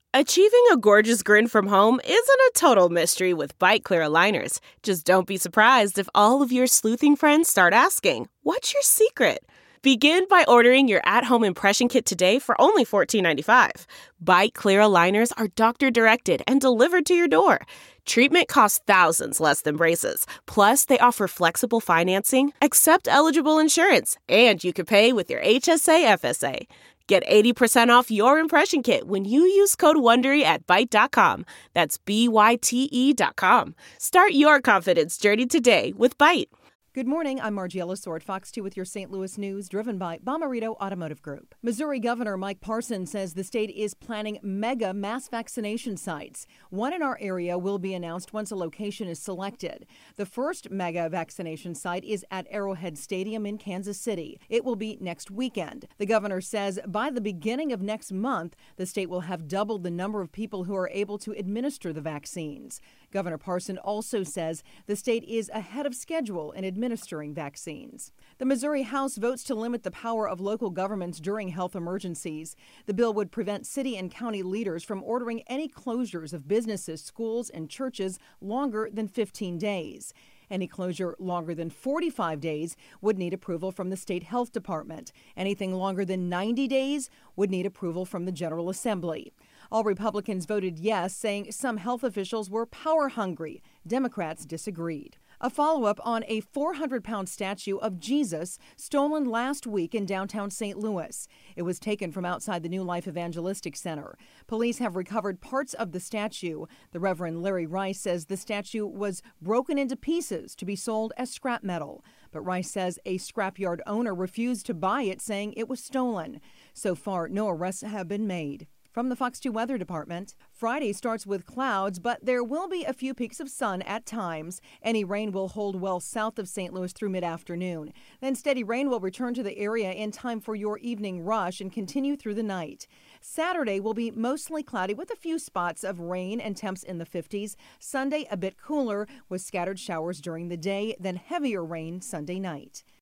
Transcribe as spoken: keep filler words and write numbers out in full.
Achieving a gorgeous grin from home isn't a total mystery with Bite Clear aligners. Just don't be surprised if all of your sleuthing friends start asking, "What's your secret?" Begin by ordering your at-home impression kit today for only fourteen ninety-five. Bite Clear aligners are doctor-directed and delivered to your door. Treatment costs thousands less than braces. Plus, they offer flexible financing, accept eligible insurance, and you can pay with your H S A F S A. Get eighty percent off your impression kit when you use code WONDERY at Byte dot com. That's B Y T E dot com. Start your confidence journey today with Byte. Good morning, I'm Margiela Sword, Fox two with your Saint Louis news, driven by Bomarito Automotive Group. Missouri Governor Mike Parson says the state is planning mega mass vaccination sites. One in our area will be announced once a location is selected. The first mega vaccination site is at Arrowhead Stadium in Kansas City. It will be next weekend. The governor says by the beginning of next month, the state will have doubled the number of people who are able to administer the vaccines. Governor Parson also says the state is ahead of schedule in administering vaccines. The Missouri House votes to limit the power of local governments during health emergencies. The bill would prevent city and county leaders from ordering any closures of businesses, schools, and churches longer than fifteen days. Any closure longer than forty-five days would need approval from the state health department. Anything longer than ninety days would need approval from the General Assembly. All Republicans voted yes, saying some health officials were power hungry. Democrats disagreed. A follow-up on a four hundred pound statue of Jesus stolen last week in downtown Saint Louis. It was taken from outside the New Life Evangelistic Center. Police have recovered parts of the statue. The Reverend Larry Rice says the statue was broken into pieces to be sold as scrap metal. But Rice says a scrapyard owner refused to buy it, saying it was stolen. So far, no arrests have been made. From the Fox two Weather Department, Friday starts with clouds, but there will be a few peaks of sun at times. Any rain will hold well south of Saint Louis through mid-afternoon. Then steady rain will return to the area in time for your evening rush and continue through the night. Saturday will be mostly cloudy with a few spots of rain and temps in the fifties. Sunday a bit cooler with scattered showers during the day, then heavier rain Sunday night.